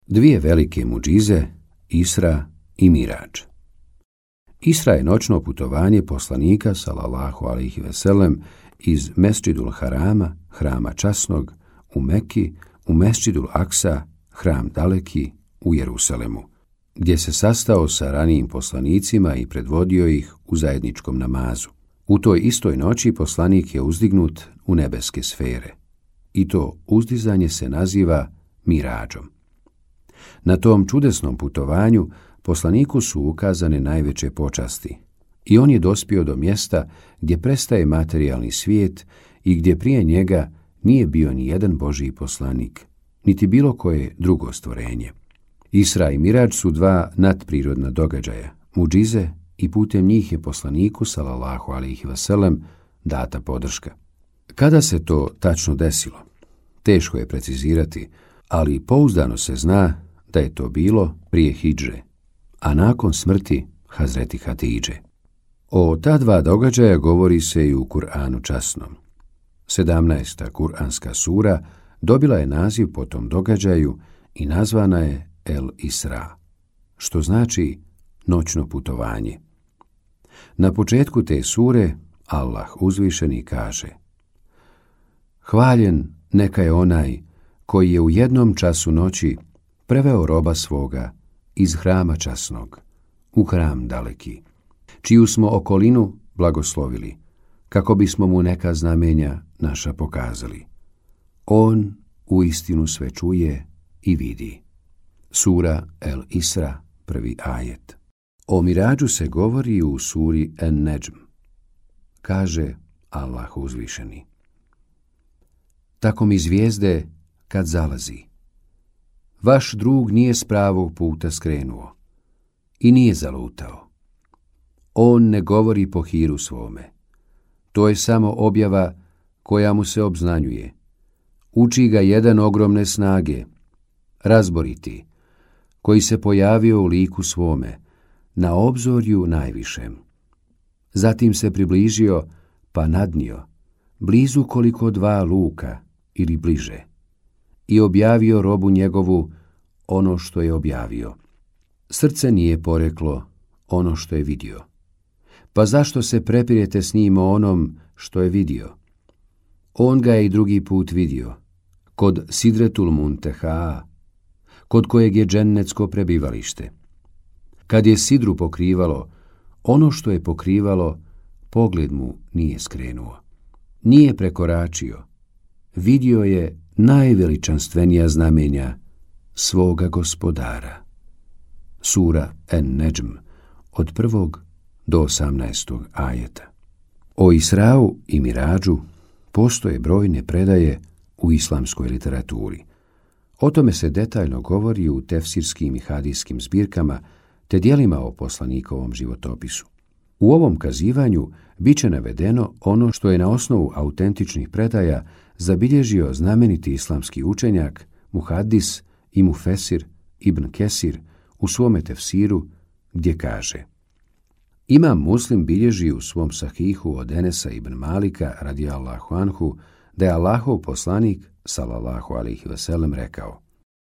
Dvije velike muđize, Isra i Mirađ. Isra je noćno putovanje poslanika, sallallahu alejhi ve sellem, iz Mesdžidul Harama, hrama časnog, u Meki, u Mesdžidul Aksa, hram daleki, u Jerusalemu, gdje se sastao sa ranijim poslanicima i predvodio ih u zajedničkom namazu. U toj istoj noći poslanik je uzdignut u nebeske sfere. I to uzdizanje se naziva Mirađom. Na tom čudesnom putovanju poslaniku su ukazane najveće počasti i on je dospio do mjesta gdje prestaje materijalni svijet i gdje prije njega nije bio ni jedan Božji poslanik, niti bilo koje drugo stvorenje. Isra i Mirađ su dva nadprirodna događaja, muđize, i putem njih je poslaniku, sallallahu alejhi ve sellem, data podrška. Kada se to tačno desilo? Teško je precizirati, ali pouzdano se zna da je to bilo prije hidže, a nakon smrti Hazreti Hatidže. O ta dva događaja govori se i u Kur'anu časnom. 17. Kur'anska sura dobila je naziv po tom događaju i nazvana je El Isra, što znači noćno putovanje. Na početku te sure Allah uzvišeni kaže: Hvaljen neka je onaj koji je u jednom času noći preveo roba svoga iz hrama časnog u hram daleki, čiju smo okolinu blagoslovili, kako bismo mu neka znamenja naša pokazali. On uistinu sve čuje i vidi. Sura El Isra, 1. ajet. O Mirađu se govori u suri En-Nedžm. Kaže Allah uzvišeni: Tako mi zvijezde kad zalazi. Vaš drug nije s pravog puta skrenuo i nije zalutao. On ne govori po hiru svome. To je samo objava koja mu se obznanjuje. Uči ga jedan ogromne snage, razboriti, koji se pojavio u liku svome, na obzorju najvišem. Zatim se približio, pa nadnio, blizu koliko 2 luka ili bliže, i objavio robu njegovu ono što je objavio. Srce nije poreklo ono što je vidio. Pa zašto se prepirete s njim o onom što je vidio? On ga je i drugi put vidio, kod Sidretul Munteha, kod kojeg je džennetsko prebivalište. Kad je sidru pokrivalo, ono što je pokrivalo, pogled mu nije skrenuo. Nije prekoračio. Vidio je najveličanstvenija znamenja svoga gospodara. Sura En-Nedžm, od 1. do 18. ajeta. O Israu i Mirađu postoje brojne predaje u islamskoj literaturi. O tome se detaljno govori u tefsirskim i hadijskim zbirkama te dijelima o poslanikovom životopisu. U ovom kazivanju bit će navedeno ono što je na osnovu autentičnih predaja zabilježio znameniti islamski učenjak, muhadis i mufesir Ibn Kesir u svome tefsiru, gdje kaže: Imam Muslim bilježi u svom sahihu od Enesa ibn Malika radijallahu anhu da je Allahov poslanik, sallallahu alejhi ve sellem, rekao: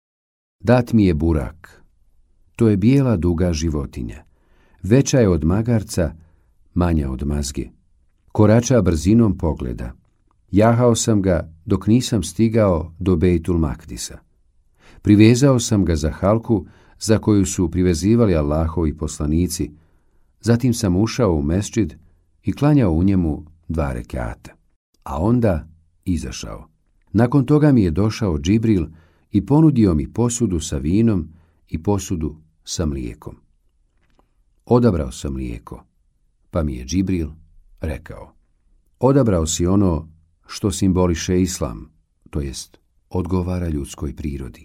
Dat mi je burak, to je bijela duga životinja, veća je od magarca, manja od mazge, korača brzinom pogleda. Jahao sam ga dok nisam stigao do Bejtul Makdisa. Privezao sam ga za halku za koju su privezivali Allahovi poslanici, zatim sam ušao u mesdžid i klanjao u njemu 2 rekata, a onda izašao. Nakon toga mi je došao Džibril i ponudio mi posudu sa vinom i posudu sa mlijekom. Odabrao sam mlijeko, pa mi je Džibril rekao: Odabrao si ono što simboliše islam, to jest odgovara ljudskoj prirodi.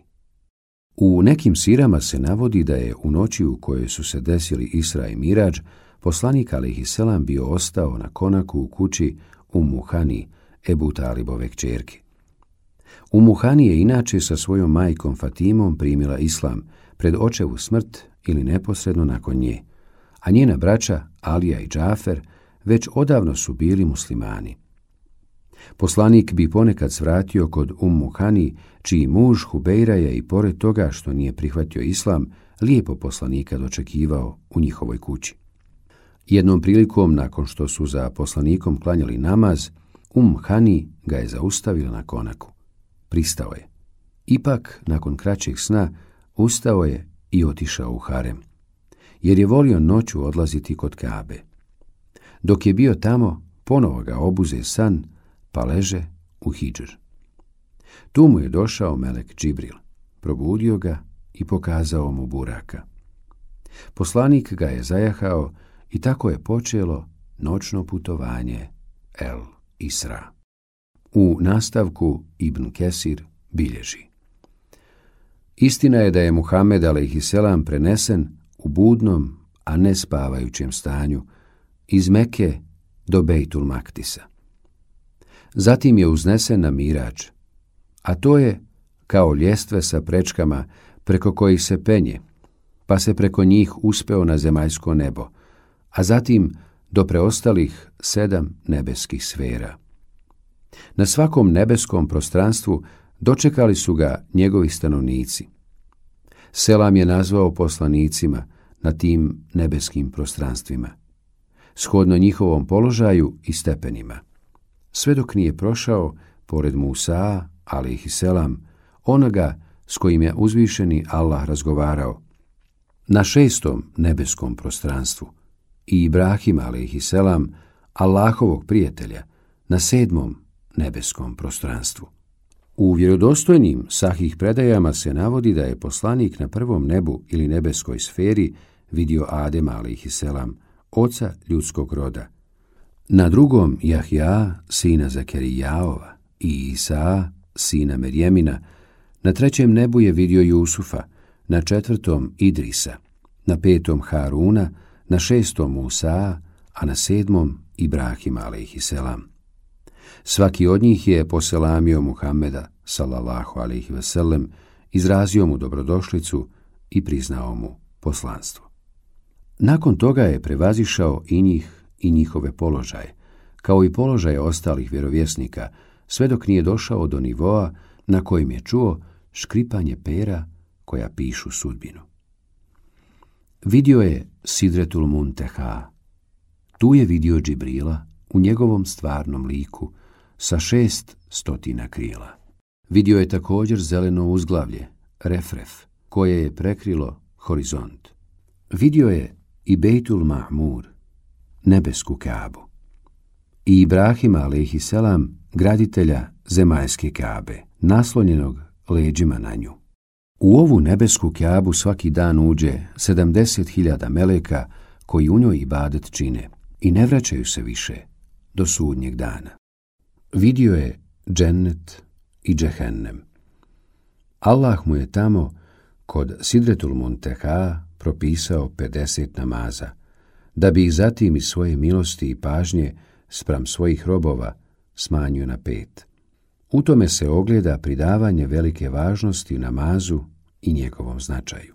U nekim sirama se navodi da je u noći u kojoj su se desili Isra i Mirađ, poslanik alejhiselam bio ostao na konaku u kući Ummu Hani, Ebu Talibove kćerke. Ummu Hani je inače sa svojom majkom Fatimom primila islam pred očevu smrt ili neposredno nakon nje, a njena braća Alija i Džafer već odavno su bili muslimani. Poslanik bi ponekad svratio kod Hani, čiji muž Hubejra je i pored toga što nije prihvatio islam, lijepo poslanika dočekivao u njihovoj kući. Jednom prilikom, nakon što su za poslanikom klanjali namaz, Hani ga je zaustavila na konaku. Pristao je. Ipak, nakon kraćeg sna, ustao je i otišao u harem, jer je volio noću odlaziti kod Kabe. Dok je bio tamo, ponovo ga obuze san, pa leže u hidžr. Tu mu je došao melek Džibril, probudio ga i pokazao mu Buraka. Poslanik ga je zajahao i tako je počelo noćno putovanje El Isra. U nastavku Ibn Kesir bilježi: istina je da je Muhammed a.s. prenesen u budnom, a ne spavajućem stanju, iz Mekke do Bejtul Maktisa. Zatim je uznesen na Mirađ, a to je kao ljestve sa prečkama preko kojih se penje, pa se preko njih uspeo na zemaljsko nebo, a zatim do preostalih 7 nebeskih sfera. Na svakom nebeskom prostranstvu dočekali su ga njegovi stanovnici. Selam je nazvao poslanicima na tim nebeskim prostranstvima, shodno njihovom položaju i stepenima, sve dok nije prošao pored Musa, a.s., onoga s kojim je uzvišeni Allah razgovarao, na 6. nebeskom prostranstvu, i Ibrahima, a.s., Allahovog prijatelja, na 7. nebeskom prostranstvu. U vjerodostojnim sahih predajama se navodi da je poslanik na 1. nebu ili nebeskoj sferi vidio Adema, a.s., oca ljudskog roda, na 2. Jahja, sina Zakerijaova, i Isa, sina Merjemina, na 3. nebu je vidio Jusufa, na 4. Idrisa, na 5. Haruna, na 6. Musa, a na 7. Ibrahima, a.s. Svaki od njih je poselamio Muhammeda, sallallahu alejhi ve sellem, izrazio mu dobrodošlicu i priznao mu poslanstvo. Nakon toga je prevazišao i njih i njihove položaje, kao i položaje ostalih vjerovjesnika, sve dok nije došao do nivoa na kojem je čuo škripanje pera koja pišu sudbinu. Vidio je Sidretul Munteha. Tu je vidio Džibrila u njegovom stvarnom liku sa 600 krila. Vidio je također zeleno uzglavlje, Refref, koje je prekrilo horizont. Vidio je i Bejtul Ma'mur, nebesku Kabu, i Ibrahima, a.s., graditelja zemaljske Kabe, naslonjenog leđima na nju. U ovu nebesku Kabu svaki dan uđe 70.000 meleka koji u njoj ibadet čine i ne vraćaju se više do sudnjeg dana. Vidio je džennet i džehennem. Allah mu je tamo kod Sidretul Munteha propisao 50 namaza, da bi ih zatim iz svoje milosti i pažnje spram svojih robova smanjio na 5. U tome se ogleda pridavanje velike važnosti namazu i njegovom značaju.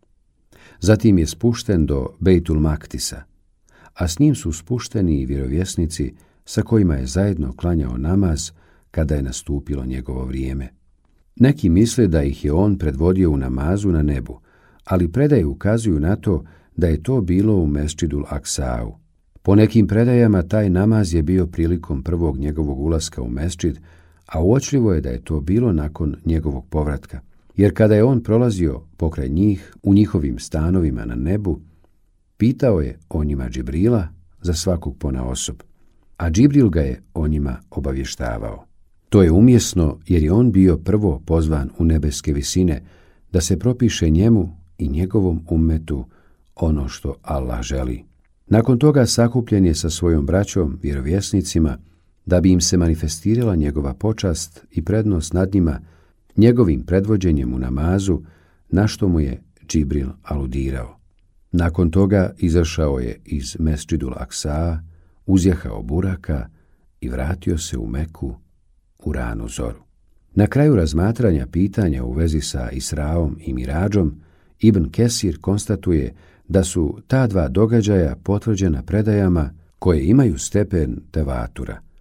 Zatim je spušten do Bejtul Maktisa, a s njim su spušteni i vjerovjesnici sa kojima je zajedno klanjao namaz kada je nastupilo njegovo vrijeme. Neki misle da ih je on predvodio u namazu na nebu, ali predaje ukazuju na to da je to bilo u Mesdžidul Aksau. Po nekim predajama taj namaz je bio prilikom prvog njegovog ulaska u mesdžid, a uočljivo je da je to bilo nakon njegovog povratka, jer kada je on prolazio pokraj njih u njihovim stanovima na nebu, pitao je o njima Džibrila za svakog ponaosob, a Džibril ga je o njima obavještavao. To je umjesno jer je on bio prvo pozvan u nebeske visine da se propiše njemu i njegovom ummetu ono što Allah želi. Nakon toga sakupljen je sa svojom braćom, vjerovjesnicima, da bi im se manifestirala njegova počast i prednost nad njima njegovim predvođenjem u namazu, na što mu je Džibril aludirao. Nakon toga izašao je iz Mesdžidul Aksa, uzjahao Buraka i vratio se u Meku u ranu zoru. Na kraju razmatranja pitanja u vezi sa Israom i Miradžom, Ibn Kesir konstatuje da su ta dva događaja potvrđena predajama koje imaju stepen tevatura,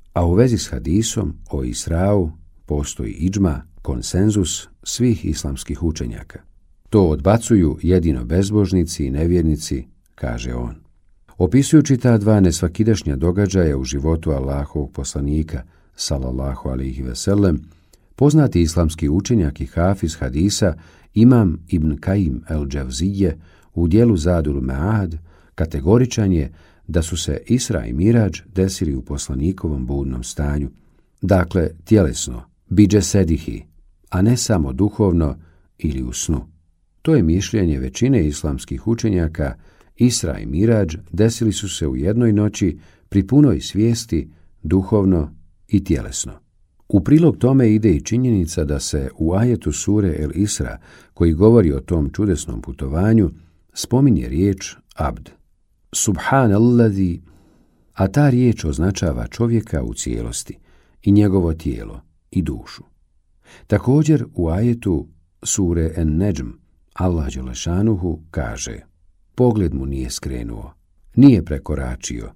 A u vezi s hadisom o Israu postoji idžma, konsenzus svih islamskih učenjaka. To odbacuju jedino bezbožnici i nevjernici, kaže on. Opisujući ta dva nesvakidašnja događaja u životu Allahovog poslanika, sallallahu alejhi ve sellem, poznati islamski učenjak i hafiz hadisa Imam Ibn Kajim el-Džavzije u dijelu Zadul Ma'ad kategoričan je da su se Isra i Mirađ desili u poslanikovom budnom stanju, dakle tjelesno, biđe sedihi, a ne samo duhovno ili u snu. To je mišljenje većine islamskih učenjaka. Isra i Mirađ desili su se u jednoj noći pri punoj svijesti, duhovno i tjelesno. U prilog tome ide i činjenica da se u ajetu sure El Isra, koji govori o tom čudesnom putovanju, spominje riječ abd. Subhanallazi, a ta riječ označava čovjeka u cijelosti i njegovo tijelo i dušu. Također u ajetu sure En-Nedžm Allah dželešanuhu kaže: pogled mu nije skrenuo, nije prekoračio,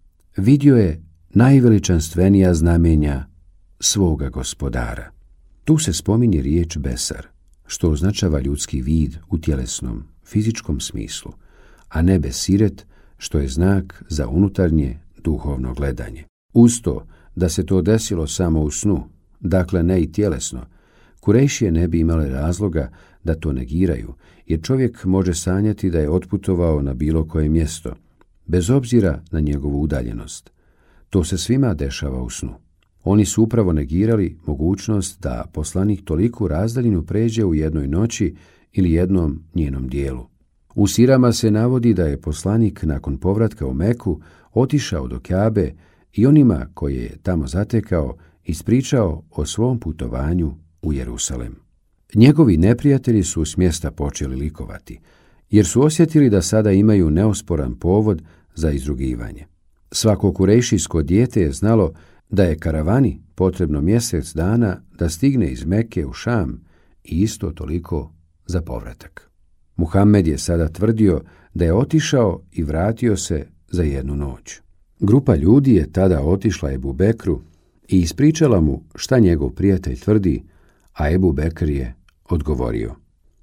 vidio je najveličanstvenija znamenja svoga gospodara. Tu se spominje riječ besar, što označava ljudski vid u tjelesnom, fizičkom smislu, a ne besiret, što je znak za unutarnje duhovno gledanje. Uz to da se to desilo samo u snu, dakle ne i tjelesno, Kurejšije ne bi imale razloga da to negiraju, jer čovjek može sanjati da je otputovao na bilo koje mjesto, bez obzira na njegovu udaljenost. To se svima dešava u snu. Oni su upravo negirali mogućnost da poslanik toliku razdaljinu pređe u jednoj noći ili jednom njenom dijelu. U sirama se navodi da je poslanik nakon povratka u Meku otišao do Kabe i onima koje je tamo zatekao ispričao o svom putovanju u Jerusalem. Njegovi neprijatelji su s mjesta počeli likovati, jer su osjetili da sada imaju neosporan povod za izrugivanje. Svako kurejšijsko dijete je znalo da je karavani potrebno mjesec dana da stigne iz Mekke u Šam i isto toliko za povratak. Muhammed je sada tvrdio da je otišao i vratio se za jednu noć. Grupa ljudi je tada otišla Ebu Bekru i ispričala mu šta njegov prijatelj tvrdi, a Ebu Bekr je odgovorio: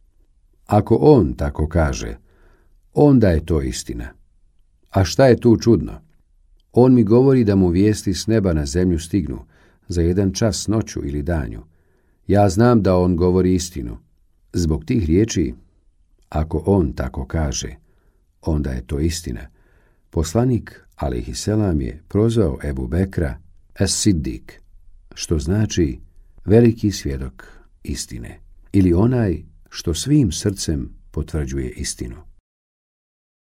ako on tako kaže, onda je to istina. A šta je tu čudno? On mi govori da mu vijesti s neba na zemlju stignu za jedan čas noću ili danju. Ja znam da on govori istinu. Zbog tih riječi, ako on tako kaže, onda je to istina, poslanik alejhiselam je prozvao Ebu Bekra Es-Siddik, što znači veliki svjedok istine, ili onaj što svim srcem potvrđuje istinu.